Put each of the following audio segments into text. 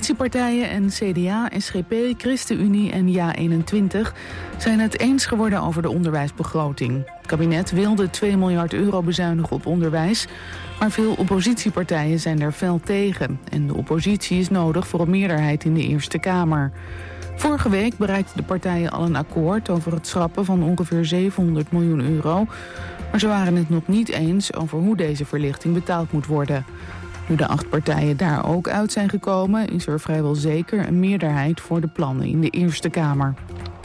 Coalitiepartijen en CDA, SGP, ChristenUnie en JA21 zijn het eens geworden over de onderwijsbegroting. Het kabinet wilde 2 miljard euro bezuinigen op onderwijs, maar veel oppositiepartijen zijn daar fel tegen. En de oppositie is nodig voor een meerderheid in de Eerste Kamer. Vorige week bereikten de partijen al een akkoord over het schrappen van ongeveer 700 miljoen euro. Maar ze waren het nog niet eens over hoe deze verlichting betaald moet worden. Nu de 8 partijen daar ook uit zijn gekomen, is er vrijwel zeker een meerderheid voor de plannen in de Eerste Kamer.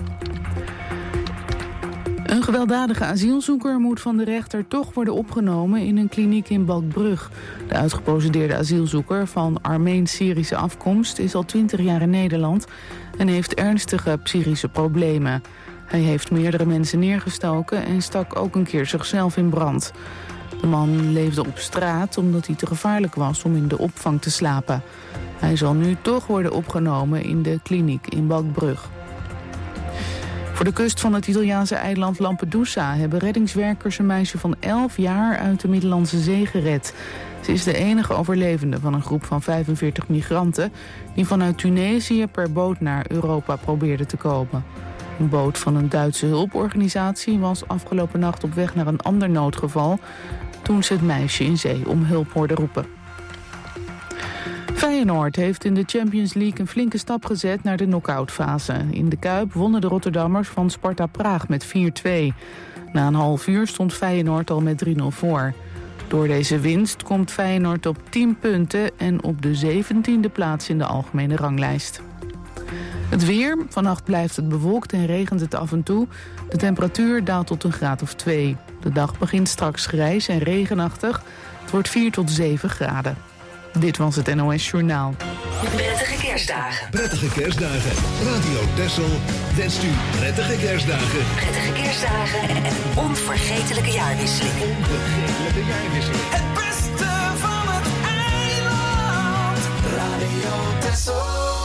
Een gewelddadige asielzoeker moet van de rechter toch worden opgenomen in een kliniek in Balkbrug. De uitgeprocedeerde asielzoeker van Armeens-Syrische afkomst is al 20 jaar in Nederland en heeft ernstige psychische problemen. Hij heeft meerdere mensen neergestoken en stak ook een keer zichzelf in brand. De man leefde op straat omdat hij te gevaarlijk was om in de opvang te slapen. Hij zal nu toch worden opgenomen in de kliniek in Balkbrug. Voor de kust van het Italiaanse eiland Lampedusa hebben reddingswerkers een meisje van 11 jaar uit de Middellandse Zee gered. Ze is de enige overlevende van een groep van 45 migranten die vanuit Tunesië per boot naar Europa probeerden te komen. Een boot van een Duitse hulporganisatie was afgelopen nacht op weg naar een ander noodgeval toen ze het meisje in zee om hulp hoorden roepen. Feyenoord heeft in de Champions League een flinke stap gezet naar de knock-outfase. In de Kuip wonnen de Rotterdammers van Sparta Praag met 4-2. Na een half uur stond Feyenoord al met 3-0 voor. Door deze winst komt Feyenoord op 10 punten en op de 17e plaats in de algemene ranglijst. Het weer. Vannacht blijft het bewolkt en regent het af en toe. De temperatuur daalt tot een graad of 2. De dag begint straks grijs en regenachtig. Het wordt 4 tot 7 graden. Dit was het NOS Journaal. Prettige kerstdagen. Prettige kerstdagen. Radio Texel wenst u prettige kerstdagen. Prettige kerstdagen en een onvergetelijke jaarwisseling. Onvergetelijke jaarwisseling. Het beste van het eiland. Radio Texel.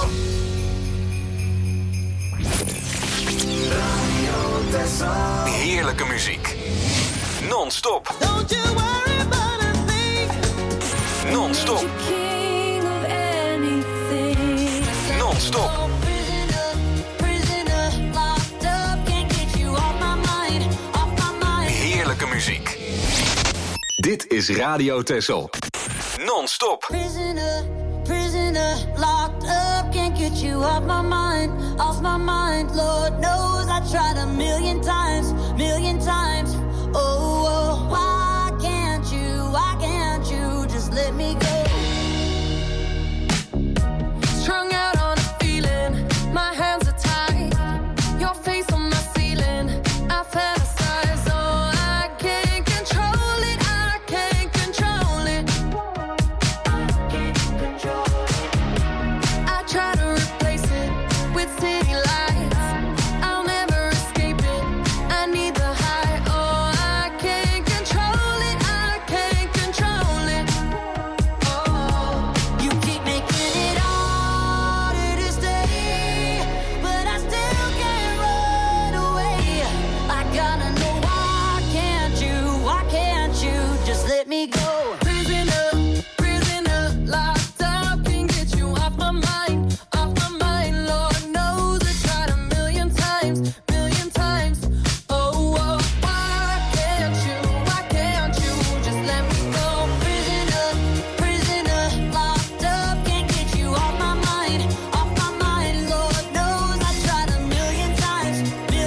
Radio Texel. Heerlijke muziek. Non-stop. Don't you worry about a thing. Non-stop. King of anything. Non-stop. Prisoner, locked up, can't get you off my mind. Heerlijke muziek. Dit is Radio Texel. Non-stop. Prisoner, locked up, can't get you off my mind. Lord knows I tried a million times. Oh, why can't you just let me go? Strung out on a feeling, my hands are tied. Your face on my ceiling, I fantasize. Oh, I can't control it. I try to replace it with city lights. I'll never escape it. I need the high. Oh, I can't control it. Oh, you keep making it harder to stay, but I still can't run away. I gotta know why can't you just let me go? Prisoner, locked up, can't get you off my mind. Lord knows I tried a million times. Oh, why can't you just let me go? Prisoner, locked up, can't get you off my mind. Lord knows I tried a million times.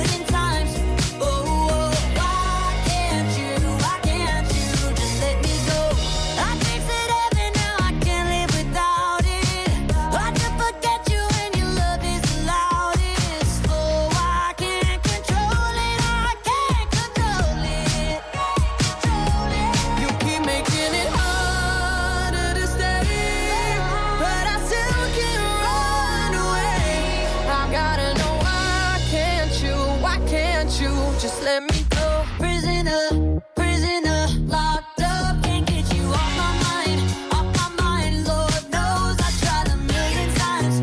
Oh, why can't you just let me go? I tasted heaven, now I can't live without it. Hard to forget you when your love is the loudest. Oh, I can't control it. You keep making it harder to stay, but I still can't run away. I gotta know why can't you just let me go? Prisoner, locked up, can't get you off my mind. Lord knows I tried a million times.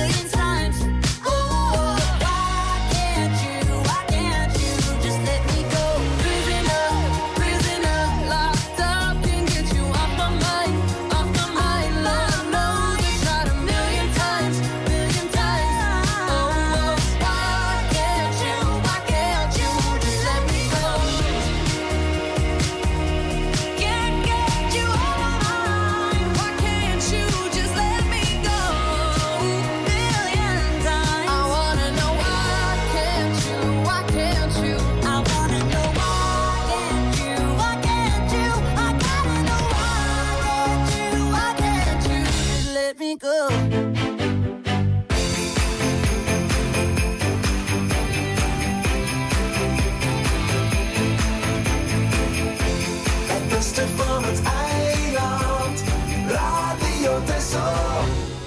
Oh, why can't you just let me go? Prisoner, locked up, can't get you off my mind. Lord knows I tried a million times. beste van het eiland. Radio Texel.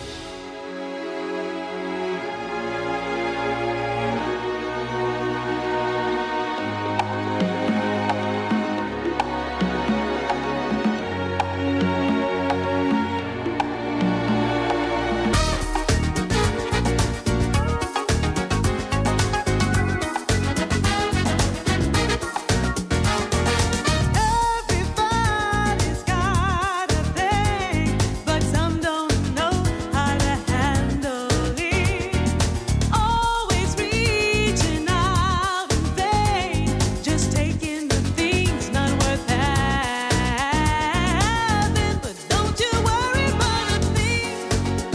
Everybody's got a thing, but some don't know how to handle it. Always reaching out in vain, just taking the things not worth having. But don't you worry about a thing.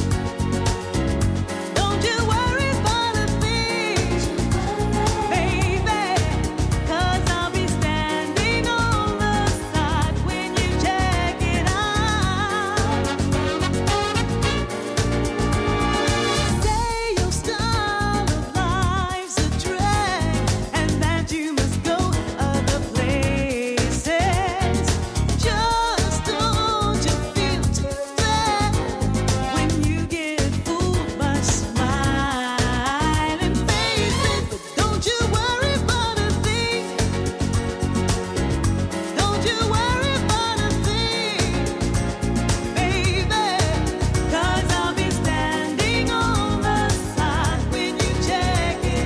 Don't you worry about a thing, baby. 'Cause I'll be standing on the side when you check it out. Say your style of life's a drag and that you must go other places. Just don't you feel too bad when you get fooled by smiling faces. But don't you worry about a thing. Don't you worry about a thing, baby. 'Cause I'll be standing on the side when you check it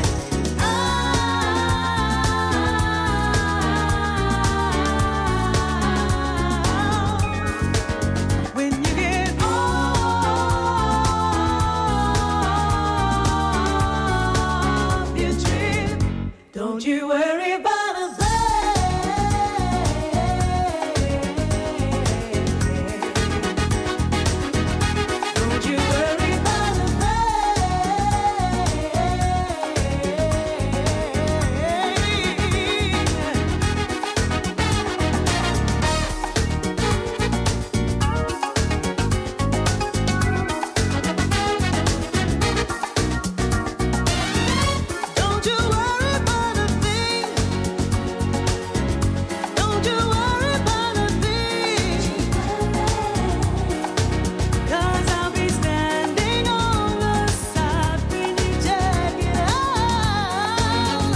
out. When you get off your trip, don't you worry about a thing. Don't you worry about a Don't you worry about a thing. Don't you worry about a thing. 'Cause I'll be standing on the side when you check it out.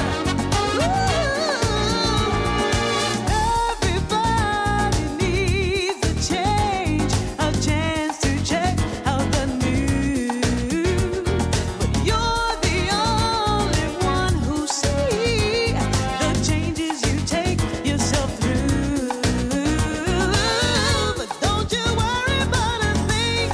Everybody needs a change, a chance to check out the news. But you're the only one who sees the changes you take yourself through. But don't you worry about a thing.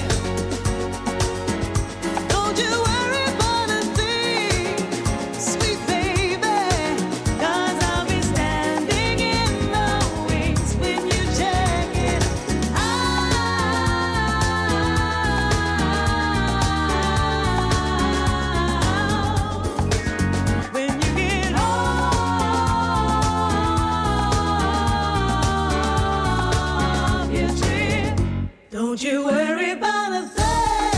Don't you worry about a thing, sweet baby. 'Cause I'll be standing in the wings when you check it out. When you get off your trip, don't you worry about a thing.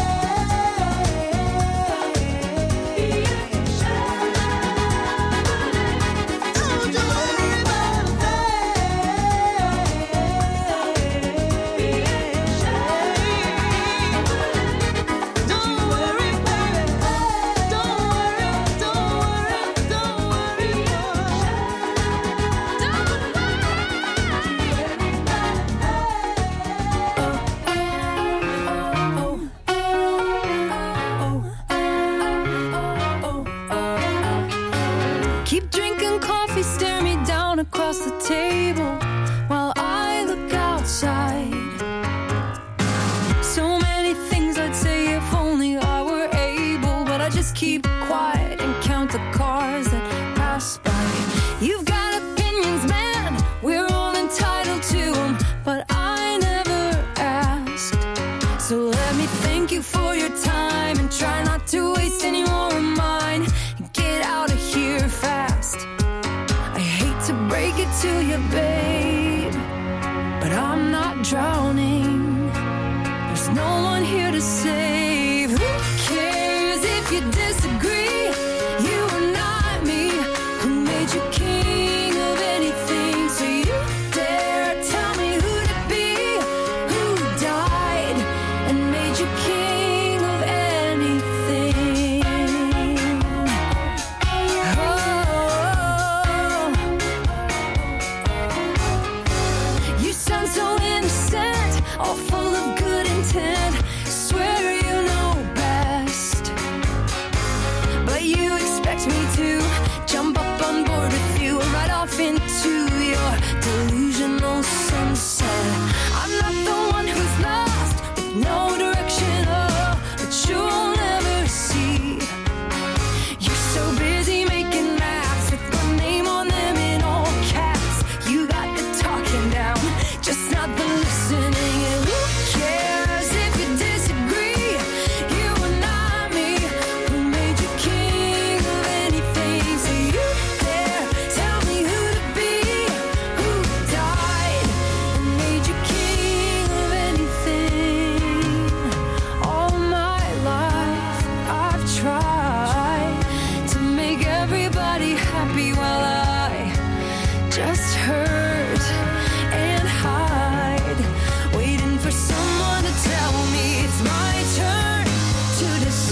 Don't you worry about a thing. Don't worry, baby. Don't worry, don't worry, don't worry. Keep drinking coffee, stare me down across the table while I look outside. So many things I'd say if only I were able, but I just keep quiet and count the cars that pass by. You've got opinions, man, we're all entitled to them, but I never asked. So let me thank you for your time and try not to waste any more of mine. Get out of here fast. I hate to break it to you, babe, but I'm not drowning. There's no one here to save. Who cares if you disagree?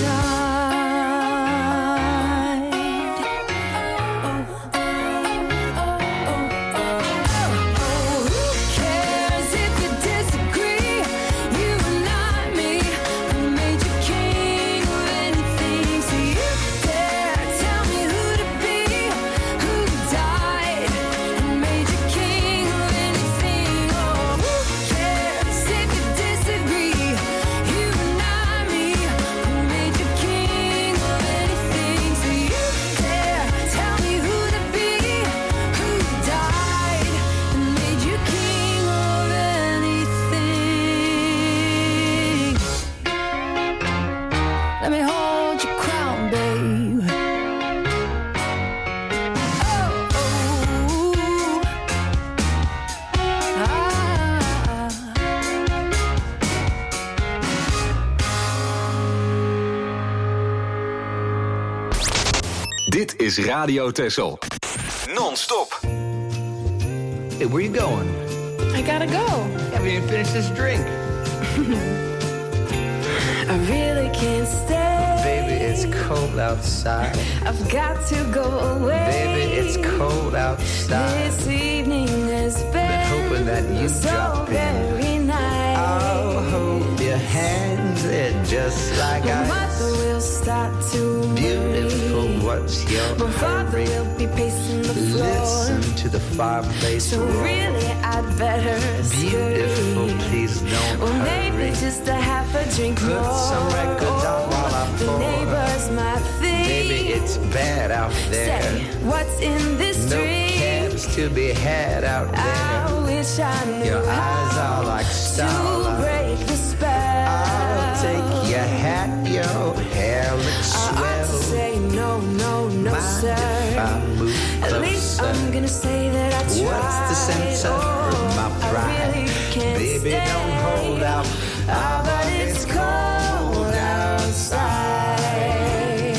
Dit is Radio Texel. Non-stop. Hey, where you going? I gotta go. Yeah, we didn't finish this drink. I really can't stay. Baby, it's cold outside. I've got to go away. Baby, it's cold outside. This evening has Been hoping that you so drop in. very nice. I'll hold your hands, they're just like My ice. mother will start to Beautiful, worry. what's your My father hurry? will be pacing the floor. Listen to the fireplace So roar. really, I'd better Beautiful, scurry. please don't Or maybe hurry. just a half a drink Put more. some records on while I The pour. neighbors might think. Baby, it's bad out there. Say, what's in this No drink? cabs to be had out there. I wish I knew Your eyes are like to starlight. break the spell. I'll take your hat, your hair looks I ought swell. to say no, no, no, Mind sir. if I move At least closer? I'm gonna say that I tried. What's the sense of my pride? I really can't Baby, stay. don't hold out. But it's cold outside.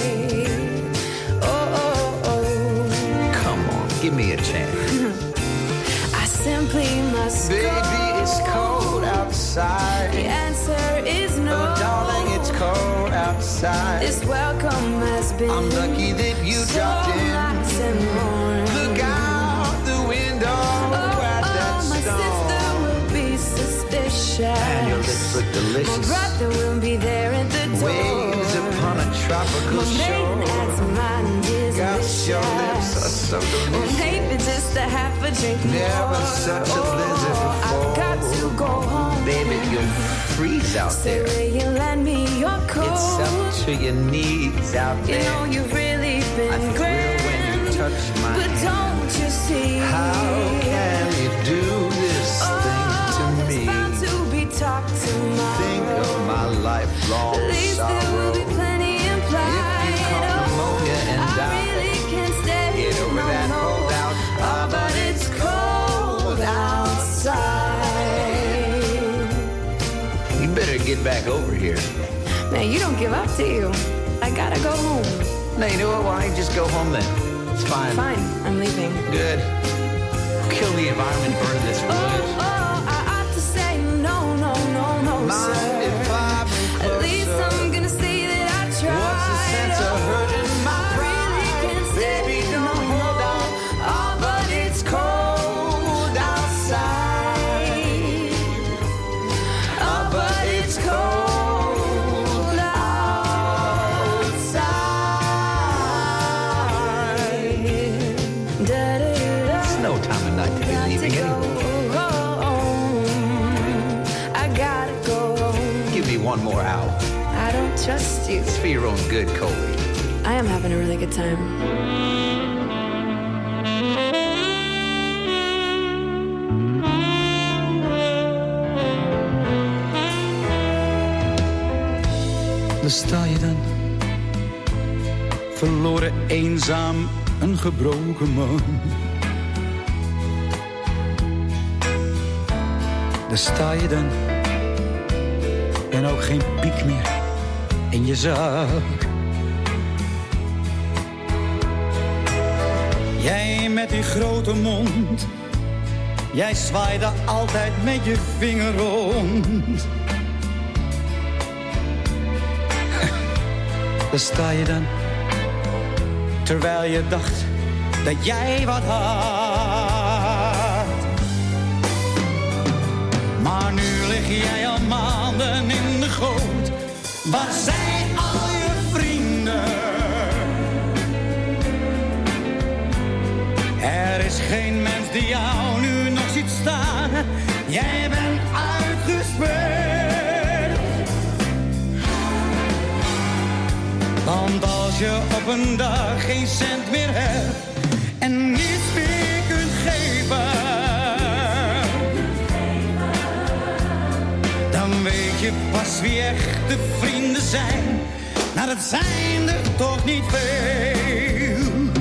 Oh, oh, oh. Come on, give me a chance. I simply must Baby, go. it's cold outside. The answer is no. Oh, darling, it's cold outside. This welcome has been I'm lucky that you so dropped in. nice and warm. Look out the window at that my sister storm. will be suspicious. And your lips look My delicious. brother will be there at the door. Waves upon a tropical My maiden shore. aunt's mind is Gosh, your lips are vicious. so Or delicious. maybe just a half a drink Never more. such a blizzard I've before. got to go home. Baby, you'll freeze out So there. will you lend me your coat? It's up to your knees out You there. know you've really I been thrill grand. when you touch my But hand. don't you see? How can you do this thing to there's me? bound to be talk tomorrow. Think of my lifelong At least there will sorrow. be plenty implied. If you caught pneumonia and I died, really can't stay. get over no, that no. holdout. But it's cold outside. You better get back over here. Man, you don't give up, do you? I gotta go home. No, you know what? Why don't you just go home then? It's fine. Fine, I'm leaving. Good. Kill the environment, burn this wood. I ought to say no, no, no, no, sir. Mind if I move At least closer? I'm gonna say that I tried. What's the sense of hurting my I really can't stay. Baby, don't hold out. But it's cold outside. But it's cold outside. It's no time of night to be leaving anyway. I gotta go home. Give me one more hour. I don't trust you. It's for your own good, Colby. I am having a really good time. Daar sta je dan, verloren, eenzaam, een gebroken man. Daar sta je dan, en ook geen piek meer in je zak. Jij met die grote mond, jij zwaaide altijd met je vinger rond. Daar sta je dan, terwijl je dacht dat jij wat had. Maar nu lig jij al maanden in de goot. Waar zijn al je vrienden? Er is geen mens die jou nu nog ziet staan. Jij bent uitgespeeld. Want als je op een dag geen cent meer hebt en niets meer kunt geven, dan weet je pas wie echte vrienden zijn. Nou, dat zijn er toch niet veel.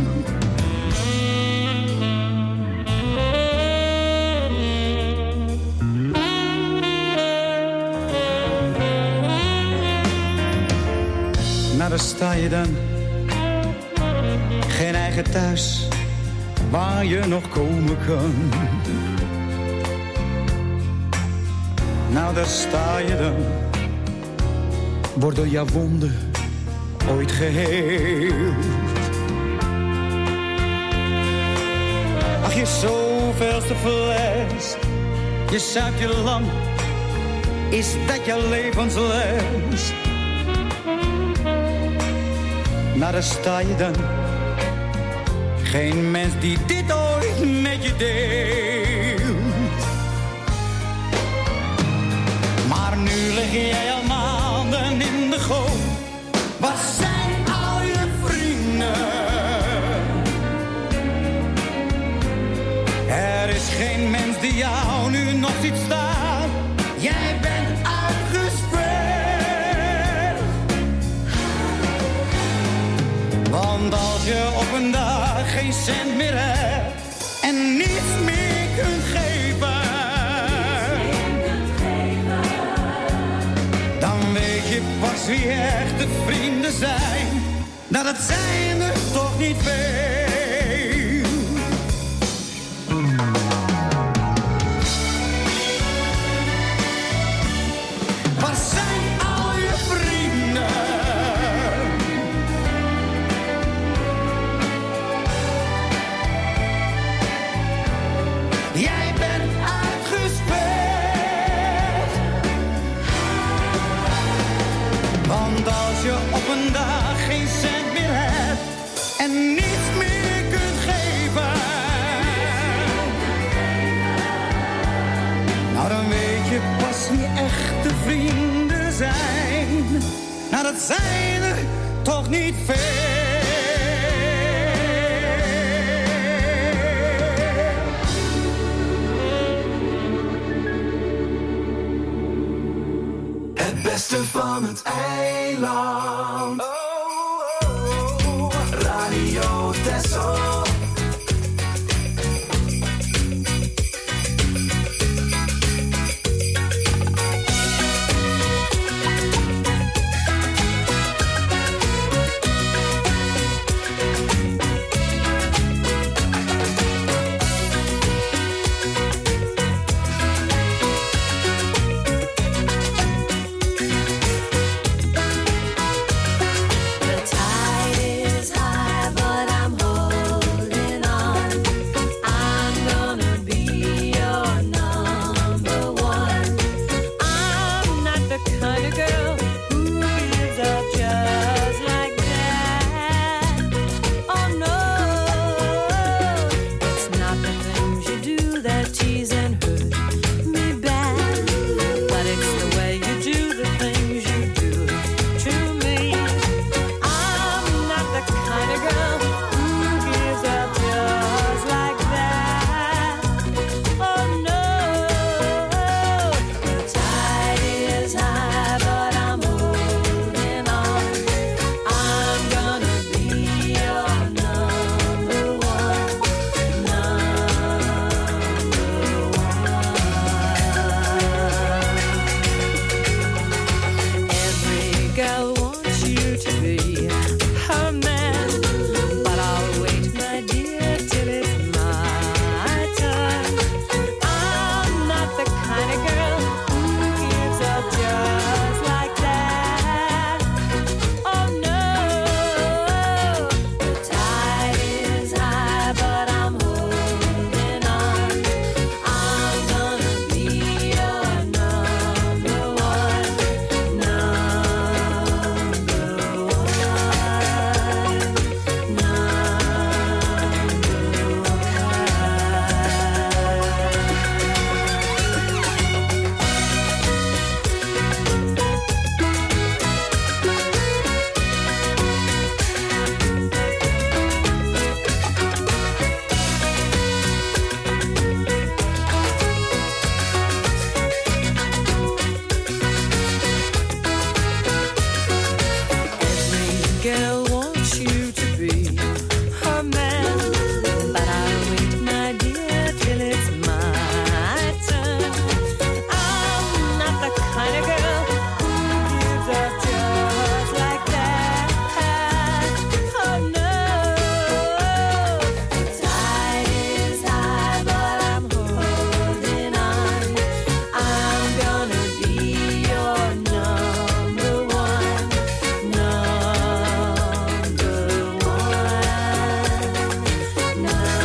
Nou, daar sta je dan. Geen eigen thuis waar je nog komen kan. Nou, daar sta je dan. Wordt door jouw wonden ooit geheeld. Ach, je zoveelste fles. Je zuipt je lam. Is dat jouw levensles? Nou, daar sta je dan. Geen mens die dit ooit met je deelt. Maar nu lig jij al maanden in de goot. Waar zijn al je vrienden? Er is geen mens die jou nu nog ziet staan. Jij bent uitgespeeld. Want als je op een dag geen cent meer hebt en niets meer kunt geven, dan weet je pas wie echte vrienden zijn. Nou, dat zijn er toch niet veel. Waar zijn al je vrienden? Jij bent uitgespeeld. Want als je op een dag geen cent meer hebt en niets meer kunt geven, nou, dan weet je pas wie echte vrienden zijn. Nou, dat zijn er toch niet veel. Het beste van het eiland. Radio Texel. The tide is high, but I'm holding girl wants you to be her man, but I'll wait, my dear, till it's my turn. I'm not the kind of girl who gives up just like that. Oh no, the tide is high, but I'm holding on. I'm gonna be your number one, number one,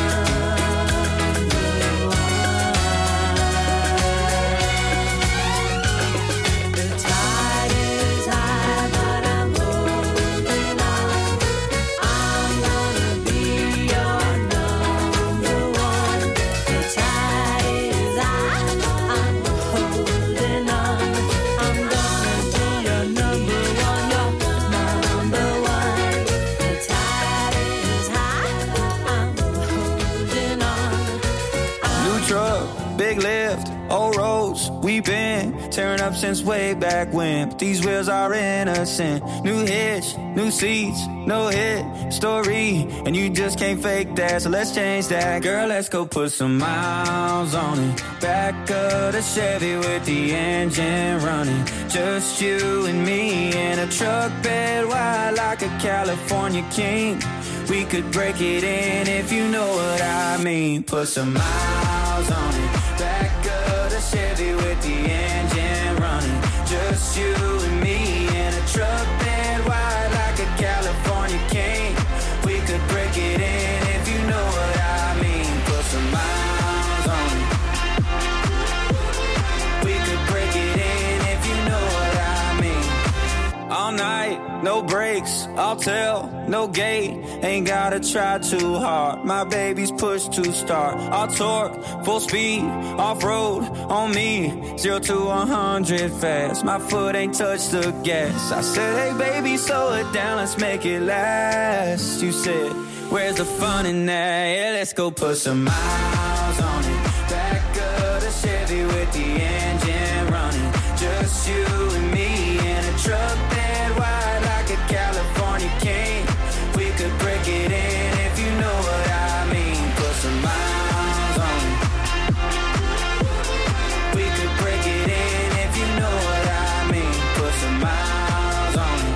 The tide is high, but I'm holding on. I'm gonna be your number one. The tide is high, I'm holding on. I'm gonna be your number one, your number one. The tide is high, I'm holding on. New truck, big lift, old roads. We've been tearing up since way back when. But these wheels are innocent. New hitch, new seats, no hit story. And you just can't fake that, so let's change that. Girl, let's go put some miles on it. Back of the Chevy with the engine running. Just you and me in a truck bed wide like a California king. We could break it in if you know what I mean. Put some miles on it. Back of the Chevy with the engine running. Just you and me in a truck bed wide like a California king. We could break it in if you know what I mean. Put some miles on it. We could break it in if you know what I mean. All night, no brakes, I'll tell, no gate. Ain't gotta try too hard. My baby's push to start. All torque, full speed, off-road on me. 0 to 100 fast. My foot ain't touched the gas. I said, hey baby, slow it down, let's make it last. You said, where's the fun in that? Yeah, let's go put some miles on it. Back of the Chevy with the engine running. Just you and me in a truck bed wide like a California king. We could break it in if you know what I mean. Put some miles on it. We could break it in if you know what I mean. Put some miles on it.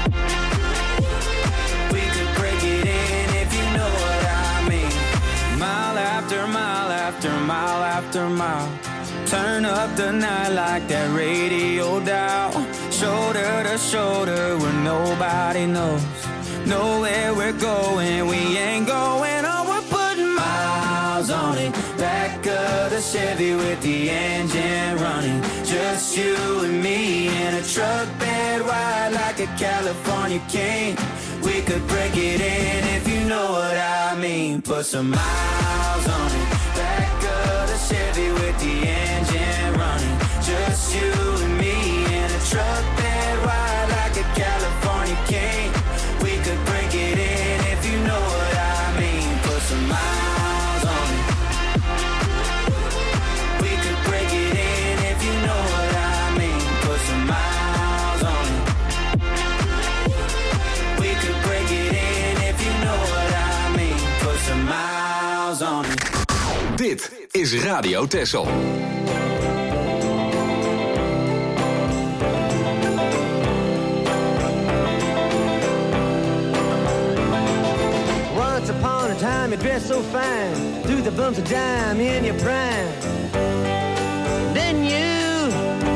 We could break it in if you know what I mean. Mile after mile after mile after mile. Turn up the night like that radio dial. Shoulder to shoulder where nobody knows. Know where we're going, we ain't going on. We're putting miles on it. Back of the Chevy with the engine running. Just you and me in a truck bed wide like a California king. We could break it in if you know what I mean. Put some miles on it. Back of the Chevy with the engine running. Just you and me in a truck bed wide like a California king. We could break it in if you know what I mean. Put some miles on it. We could break it in if you know what I mean. Put some miles on it. We could break it in if you know what I mean. Put some miles on it. Dit is Radio Texel. Once upon a time you dressed so fine, threw the bumps of dime in your prime. Then you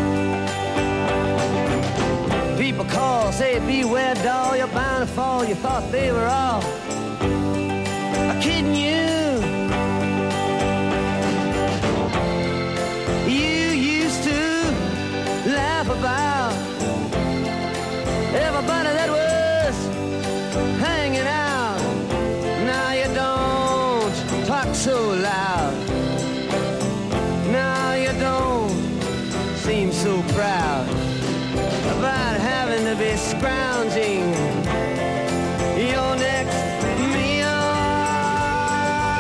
people call, say beware doll, you're bound to fall. You thought they were all kidding you. You used to laugh about everybody that was hanging out. Now you don't talk so loud. Now you don't seem so proud about having to be scrounging your next meal.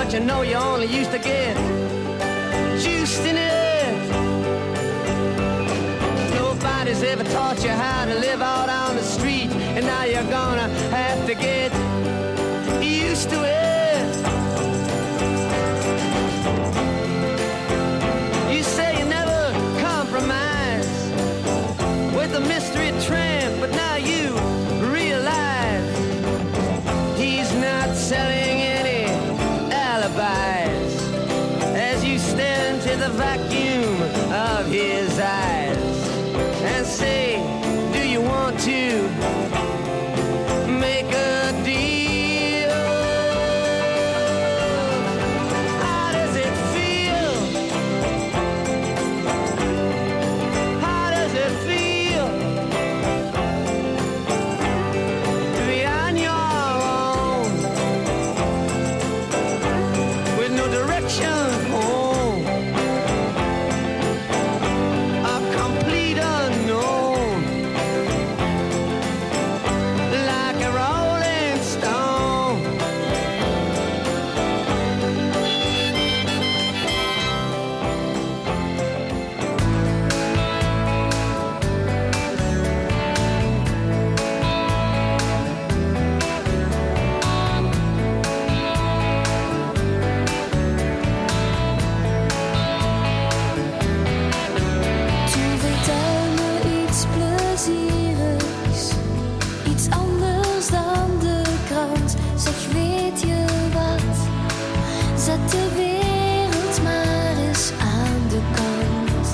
but you know you only used to get juiced in it. Nobody's ever taught you how to live out on the street, and now you're gonna have to get used to it. You say you never compromise with a mystery tramp, but now you realize he's not selling any alibis as you stare into the vacuum of his eyes and say, do you want to make a deal? How does it feel? How does it feel to be on your own with no direction home? A complete unknown, like a rolling stone. Tu vertelt me iets plezierigs, iets anders dan de krant. Zeg, weet je wat? Zet de wereld maar eens aan de kant.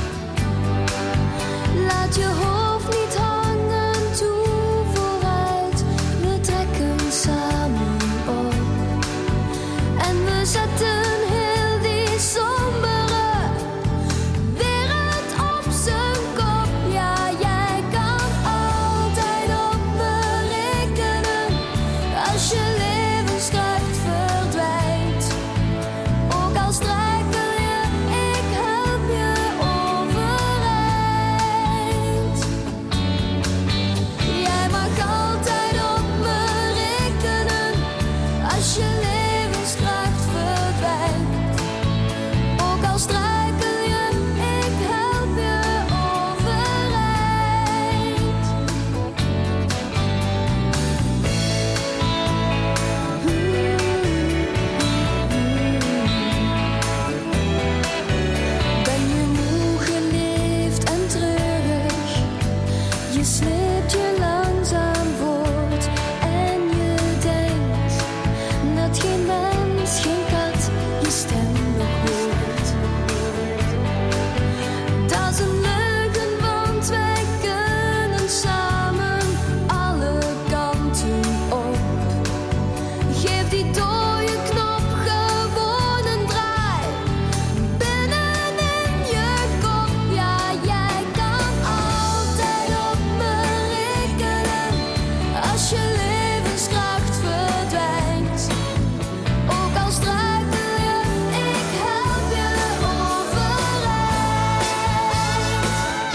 Laat je hoofd niet hangen, toe vooruit. We trekken samen op en we zetten heel die sombere wereld op zijn kop. Ja, jij kan altijd op me rekenen als je levenskracht verdwijnt. Ook al struikel je, ik help je overeind. Jij mag altijd op me rekenen als je levenskracht verdwijnt. Ook al struikel je, ik help je overeind. Ben je moe geleefd en treurig? Je sleept je langzaam voort en je denkt dat geen mens, geen kat je stem nog hoort. Dat is een leugen, want wij kunnen samen alle kanten op. Geef die dode knop gewoon een draai binnenin je kop. Ja, jij kan altijd op me rekenen als je levenskracht verdwijnt. Ook al struikel je, ik help je overeind.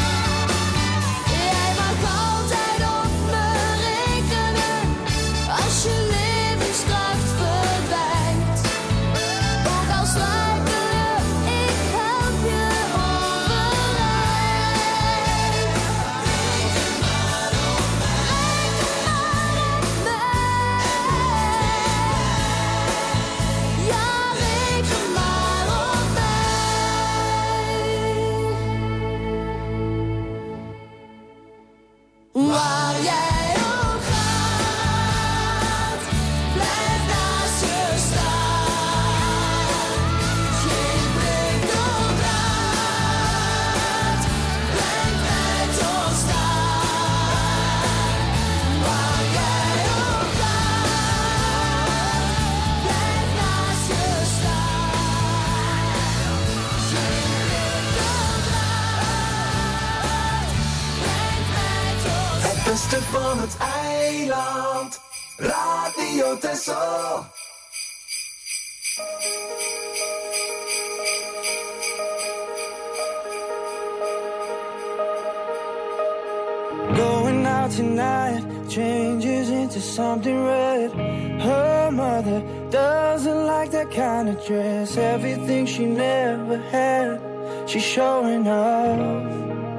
Jij mag altijd op me rekenen als je levenskracht verdwijnt. Ook al struikel je, ik help je overeind. Reken maar op mij. Ja, reken maar op mij. Waar jij ook gaat, blijf naast je staan. Geen prikkeldraad, brengt mij tot staan. Waar jij ook gaat, blijf naast je staan. Geen prikkeldraad, brengt mij tot staan. Het beste van het eiland. Radio Texel. Going out tonight changes into something red. Her mother doesn't like that kind of dress, everything she never had, she's showing off.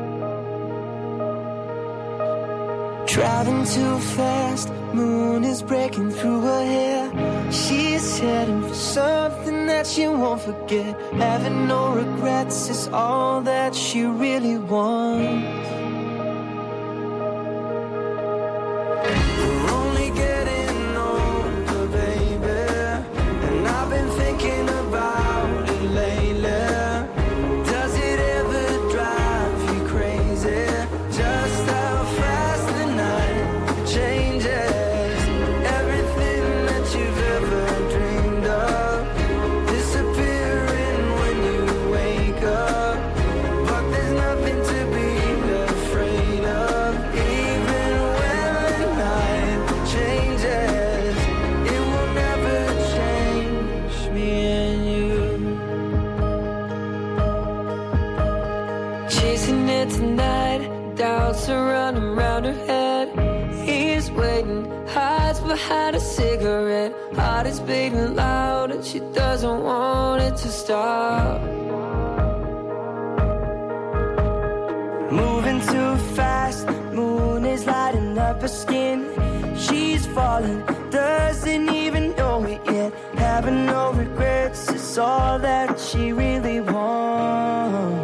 Driving too fast, moon is breaking through her hair. She's heading for something that she won't forget. Having no regrets is all that she really wants. We're only getting older, baby, and I've been thinking about it lately. Does it ever drive you crazy? Just how fast the night changes. Everything that you've ever dreamed of disappearing when you wake up. But there's nothing to be afraid of. Even when the night changes, it will never change me and you. Chasing it tonight, doubts are running round her head. He's waiting, hides behind a cigarette. Heart is beating loud and she doesn't want it to stop. Moving too fast, moon is lighting up her skin. She's falling, doesn't even know it yet. Having no regrets is all that she really wants.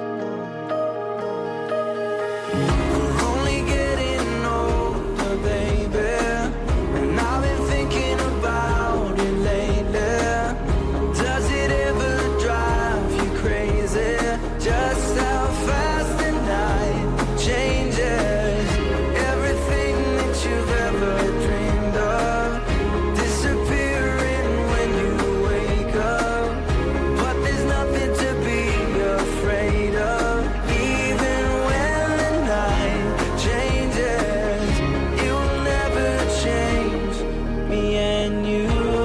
We're only getting older, baby, and I've been thinking about it lately. Does it ever drive you crazy? Just how fast the night changes. Everything that you've ever dreamed of disappearing when you wake up. But there's nothing to be afraid of. Even when the night changes, it will never change me and you.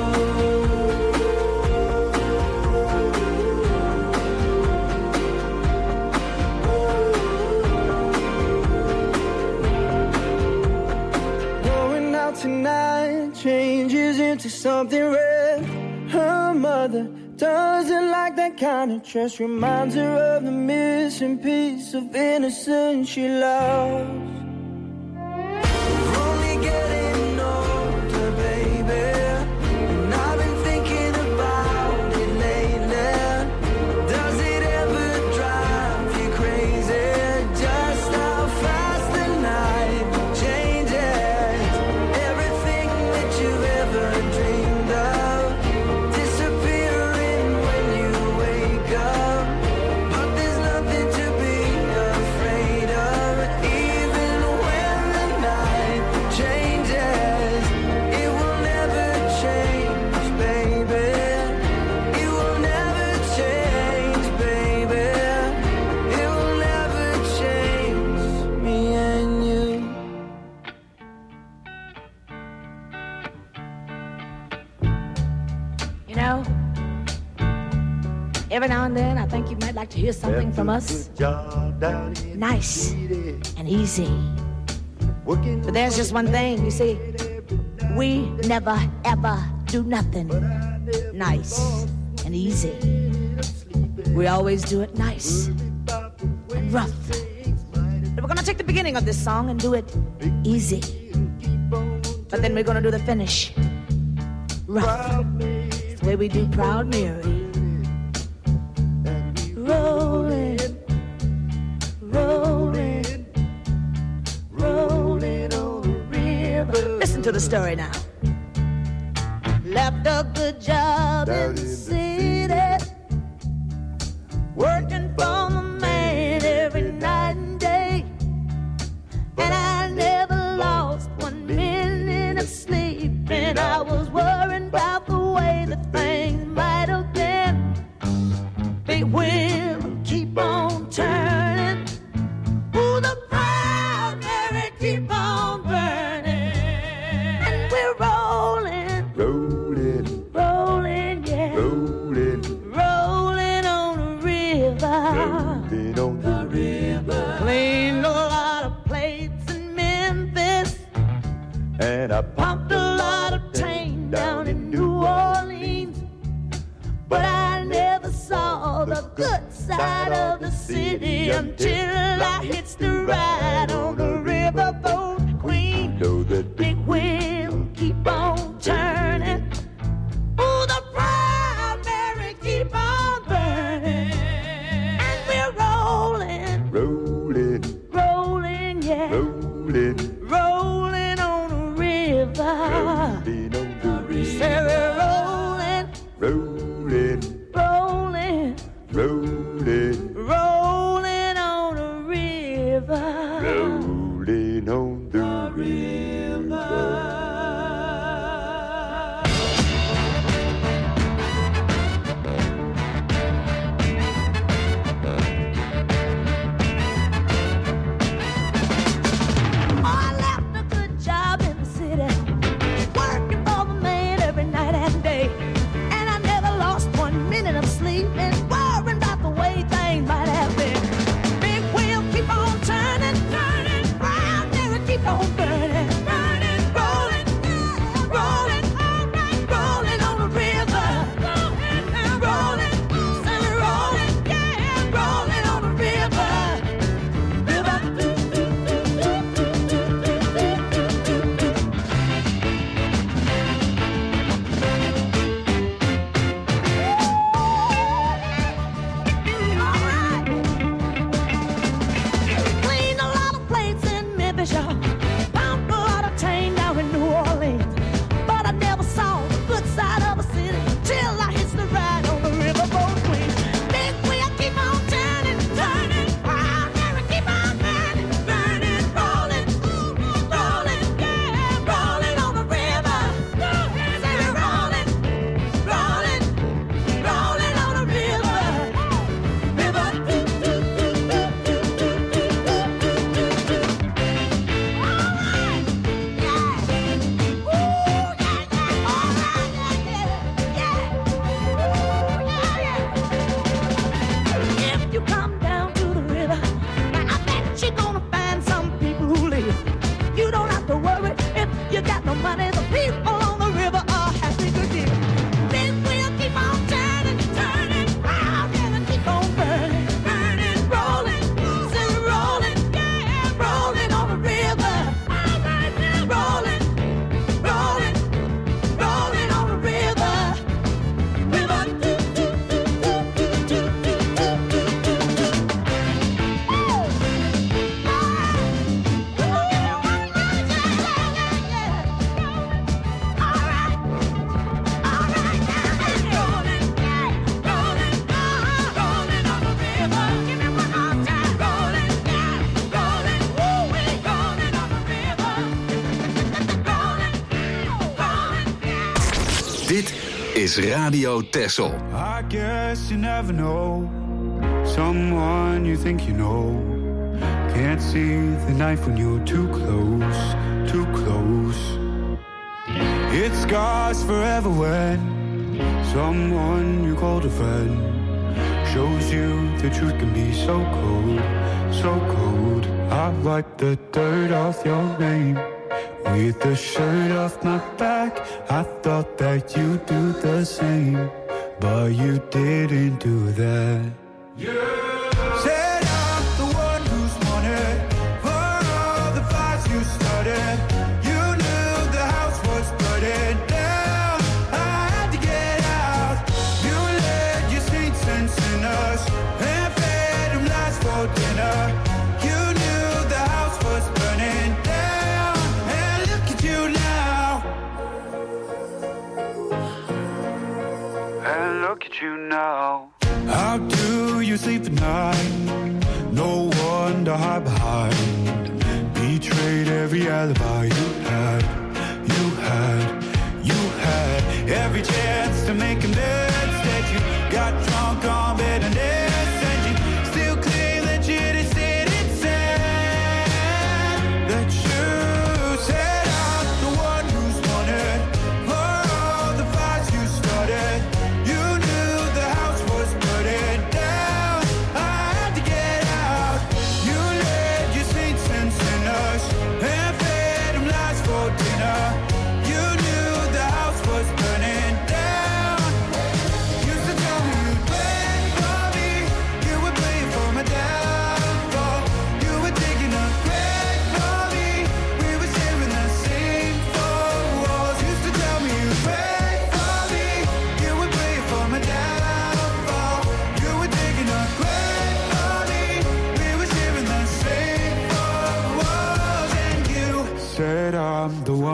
Going out tonight changes into something red. Her mother doesn't like that kind of dress. Reminds her of the missing piece of innocence she lost. We're only getting older, baby, and I've been thinking about it lately. Does it ever drive you crazy? Just how fast the night changes. Everything that you've ever dreamed of disappearing when you wake up. But there's nothing to be afraid of. Even when the night changes, it will never change, baby. It will never change, baby. It will never change me and you. You know, every now and then I think you might like to hear something from us. Nice and easy. But there's just one thing, you see, we never ever do nothing nice and easy. We always do it nice and rough. But we're gonna take the beginning of this song and do it easy. But then we're gonna do the finish rough. It's the way we do Proud Mary. Rolling, rolling, rolling on the river. Listen to the story now. Left a good job in the city, working for the man every night and day. And I never lost 1 minute of sleep. And I was worried about the way that things might have been. Big wheel keep on turning. Ooh, the Proud Mary keep on burning. And we're rolling, rolling, rolling, yeah, rolling, rolling on the river, rolling on the river. Cleaned a lot of plates in Memphis, and I pumped a lot of tang down in New Orleans. on the good side of the city until I hits the ride on the riverboat queen. Know that Big wheel keep on turning. Oh, the primary keep on burning. And we're rolling, rolling, rolling, yeah, rolling, rolling on the river. rolling on the river. Say we're rolling, Rolling, rolling, rolling, rolling on the river. rolling on the river. I left a good job in the city, working for the man every night and day. And I never lost 1 minute of sleep and worrying about the way things might have been. Big wheel keep on turning, turning, round there it keep on burning, burning, rolling, rolling, rolling on the river, rolling, rolling, yeah, rolling on the river. Cleaned a lot of plates in Memphis, y'all. Pumped a lot of train down in New Orleans. But I never saw the good side of a city till I hits the ride on the riverboat queen. Big wheel keep on turning, turning, round there it keep on burning, burning, rolling, rolling, yeah, rolling on the river. Say we're rolling, rolling, rolling on the river. If you come down to the river, I bet you're gonna find some people who live. You don't have to worry if you got no money. The people on the river are happy to give. Big wheel keep on turning, turning, round and keep on burning, burning, rolling, still rolling, yeah, rolling on the river. Rolling, rolling, rolling on the river. Dit is Radio Texel. I guess you never know someone you think you know. Can't see the knife when you're too close, too close. It scars forever when someone you called a friend shows you the truth can be so cold, so cold. I wipe the dirt off your name with the shirt off my back. I thought that you'd do the same, but you didn't do that. Said I'm the one who's wanted for all the fights you started. You knew the house was burning down. I had to get out. You led your saints and sinners and fed them lies for dinner. You knew the house was burning down. And look at you now. And look at you now. How do you sleep at night? No one to hide behind. Betrayed every alibi you had. You had, you had every chance to make amends. Instead you got drunk on bitterness, and you still claim that you didn't sit and said that you said I'm the one who's wanted for all the fights you started. You knew the house was burning down. I had to get out. You led your saints and sinners and fed them lies for dinner. You knew the house was burning down.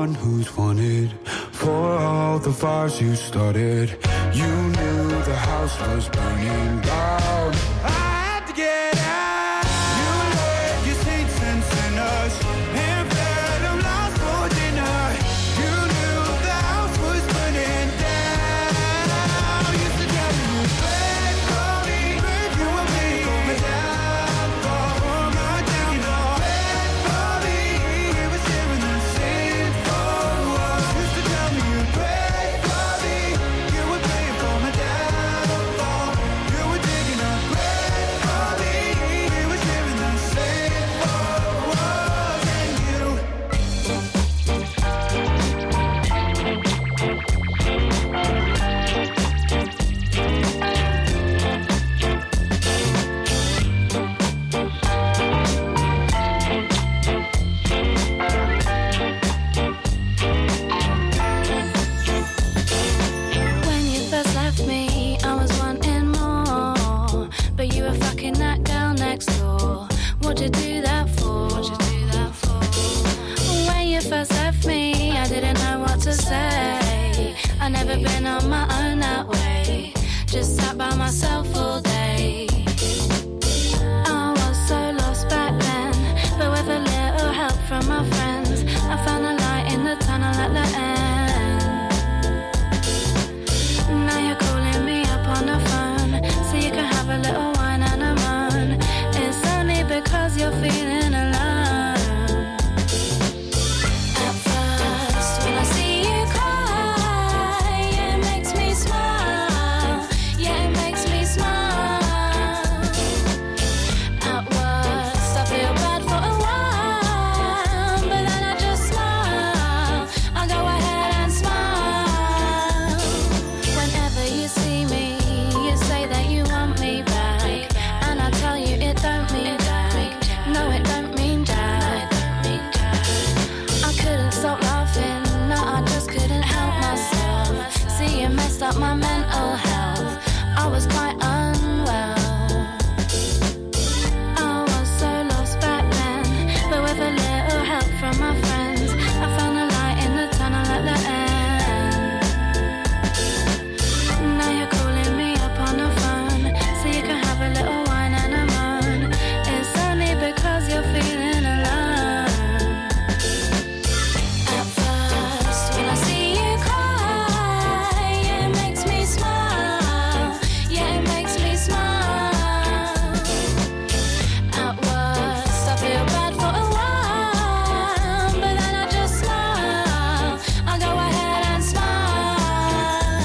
one who's wanted for all the fires you started. You knew the house was burning down. I had to get out. You left your saints and sinners and fed them lost for dinner. You knew the house was burning down. You used to tell me you prayed for me, you were me for my downfall, for my downfall. Prayed for me, you were sharing the same for us. Used to tell me you prayed for me, you were praying for my downfall. You were digging up grave for me, you were sharing the same for us. And you. When you first left me, I was wanting more, but you were fucking that girl next door. What'd you do that for? When you first left me, I didn't know what to say. I never been on my own that way. Just sat by myself all day. I was so lost back then, but with a little help from my friends, I found a light in the tunnel at the end. Now you're calling me up on the phone, so you can have a little wine and a moan. It's only because you're feeling alone. At first, when I see you cry, it makes me smile. Yeah, it makes me smile. At worst, I feel bad for a while, but then I just smile. I go ahead and smile. Whenever you see me, you say that you want me back, and I tell you it don't mean jack. No, it don't mean jack. I couldn't stop laughing, no, I just couldn't help myself. See, you messed up my mental health. I was quite unwell. I was so lost back then, but with a little help from my friends, I found a light in the tunnel at the end. Now you're calling me up on the phone, so you can have a little wine and a moan. It's only because you're feeling alone. At first, when I see you cry, it makes me smile. Yeah, it makes me smile. At worst, I feel bad for a while, but then I just smile. I go ahead and smile.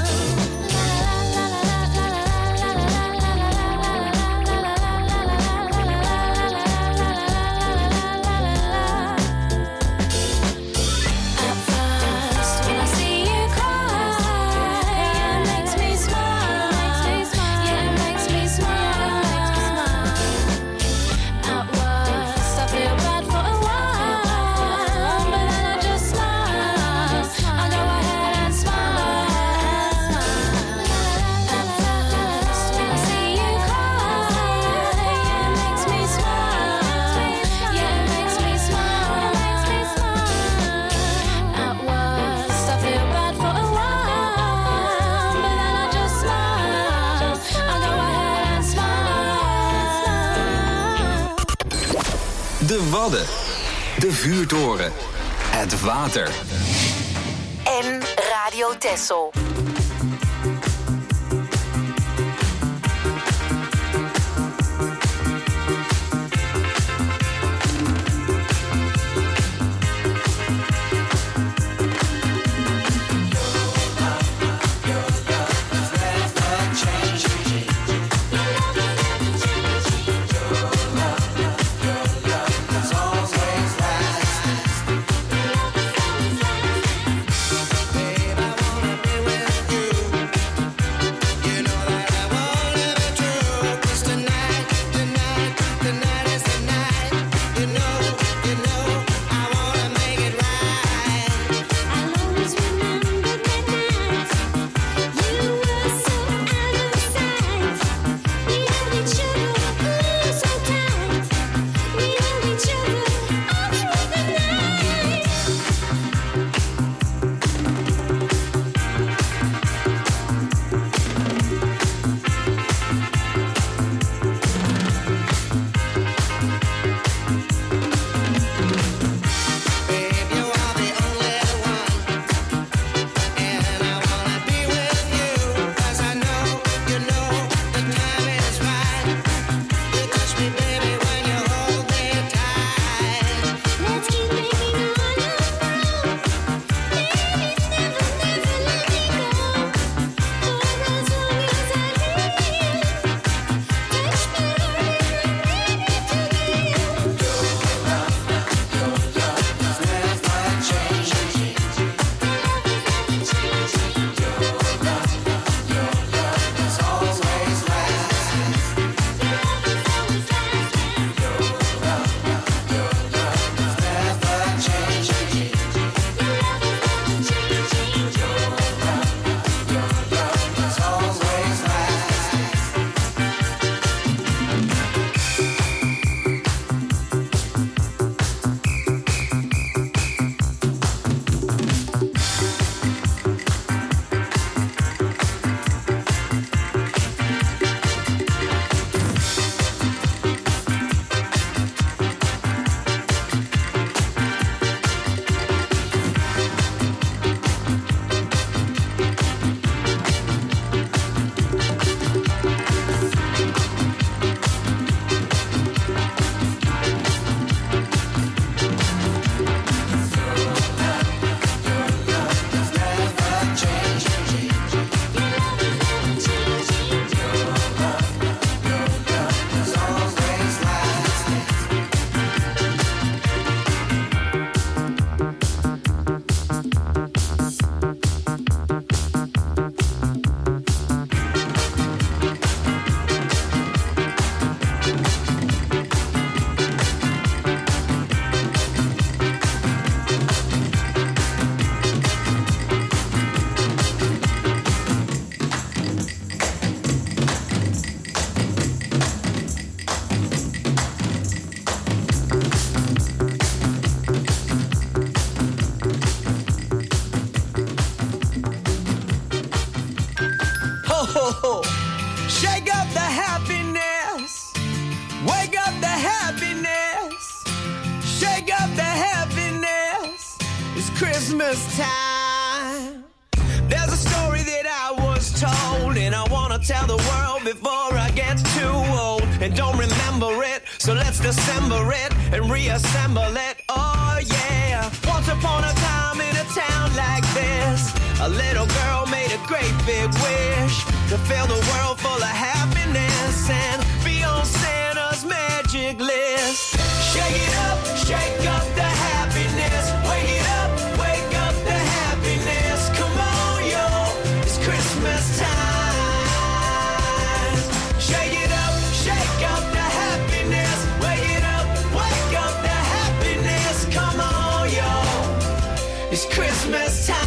At first, when I see you cry, it makes me smile. Yeah, it makes me smile. At worst, I feel bad for a while, but then I just smile. I go ahead and smile. At first, when I see you cry, it makes me smile. Yeah, it makes me smile. At worst, I feel bad for a while, but then I just smile. I go ahead and smile. De Wadden. De Vuurtoren. Het water. En Radio Texel. Babe, I wanna be with Christmas time. There's a story that I was told, and I wanna tell the world before I get too old. And don't remember it, so let's dissemble it and reassemble it. Oh yeah. Once upon a time in a town like this, a little girl made a great big wish to fill the world full of happiness and be on Santa's magic list. Shake up the happiness. Wake up the happiness. Come on, yo, it's Christmas time. Shake up the happiness. Wake up the happiness. Come on, yo, it's Christmas time.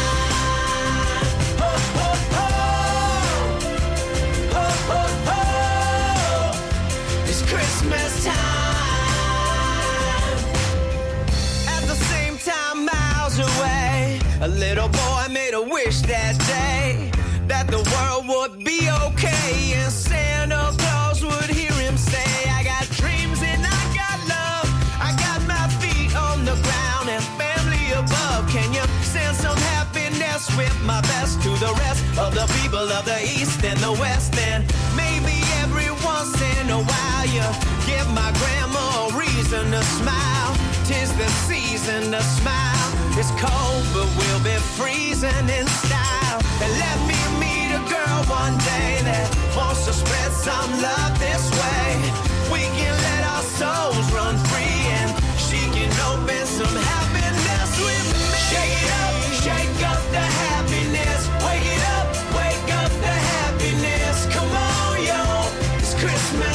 It's Christmas time. At the same time, miles away, a little boy made a wish that day that the world would be okay and Santa Claus would hear him say, I got dreams and I got love. I got my feet on the ground and family above. Can you send some happiness with my best to the rest of the people of the East and the West? And maybe every once in a while you give my grandma a reason to smile. 'Tis the season to smile. It's cold, but we'll be freezing in style. And let me meet a girl one day that wants to spread some love this way. We can let our souls run free and she can open some happiness with me. Shake up the happiness. Wake up the happiness. Come on, yo, it's Christmas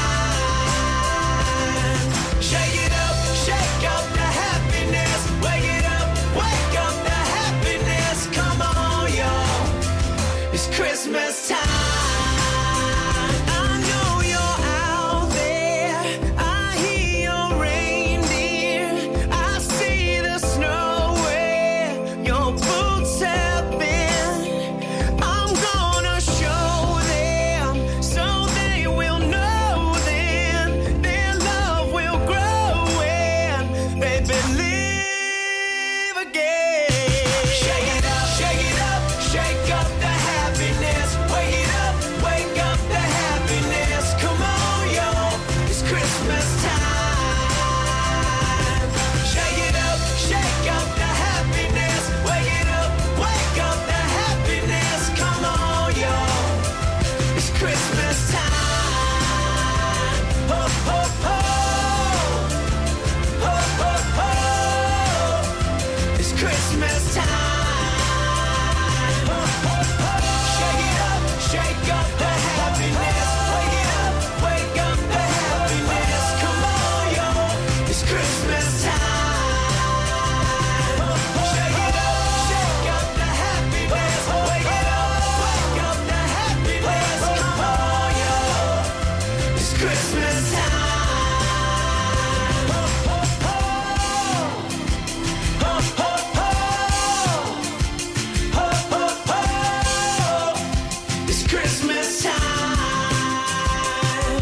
time. Shake up the happiness. Wake up the happiness. Come on, yo, it's Christmas time. I know you're out there. I hear your reindeer. I see the snow where your boots have been. I'm gonna show them so they will know then their love will grow and they believe again. Shake up the happiness. Wake up the happiness. Come on, yo, it's Christmas time. Shake up the happiness. Wake up the happiness. Come on, yo, it's Christmas time. Ho, ho, ho. Ho, ho, ho. It's Christmas time. Ho, ho, ho. Shake up the happiness. Wake up the happiness. Come on, yo, it's Christmas time. Ho, ho, shake up the happiness. Wake up the happiness. Come on, yo, it's Christmas time. Ho, ho, ho. Ho, ho, ho. Ho, ho, ho. It's Christmas time.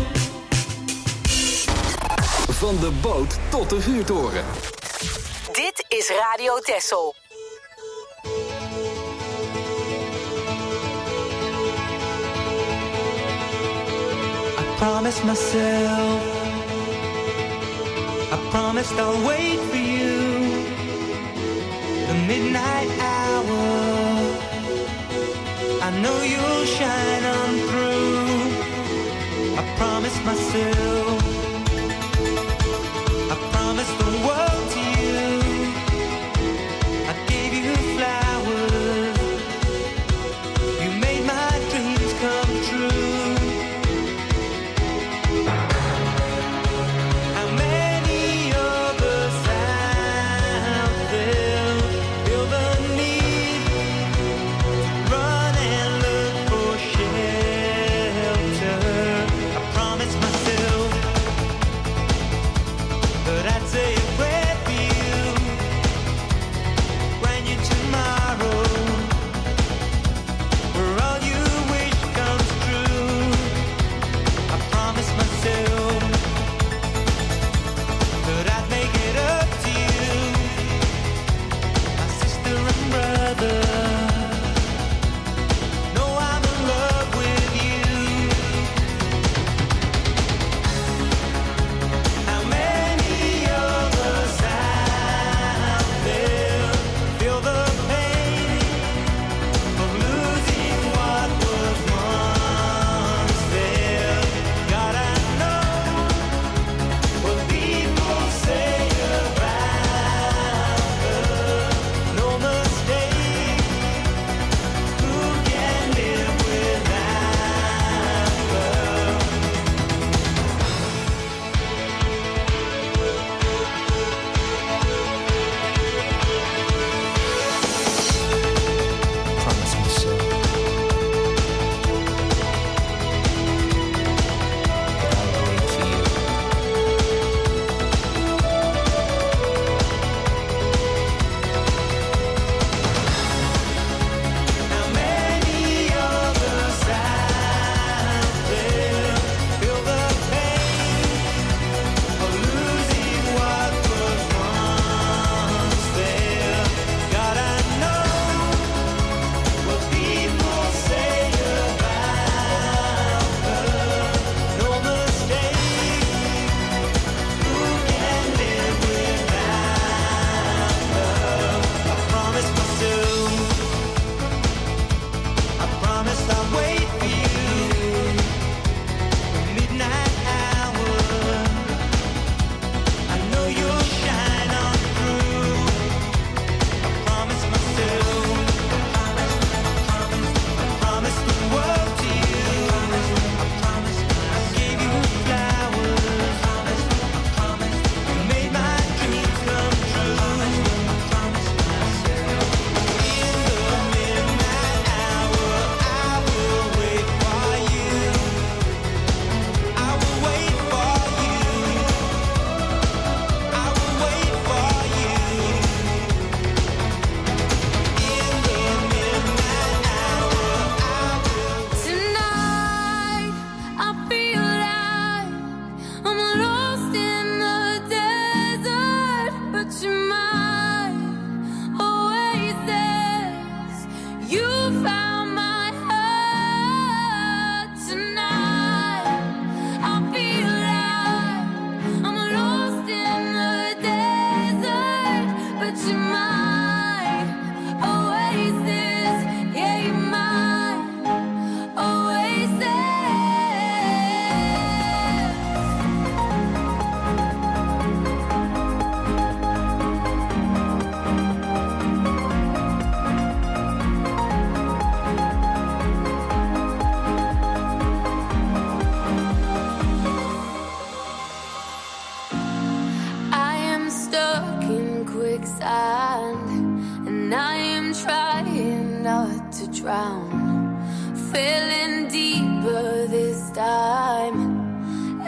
Van de boot tot de vuurtoren. Dit is Radio Texel. Promised myself, I promised I'll wait for you. The midnight hour, I know you'll shine on through. I promised myself, I promised the world to you. I gave you flowers, you made my dreams come true. How many of us out there feel the need to run and look for shelter? I promised myself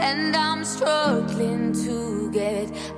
and I'm struggling to get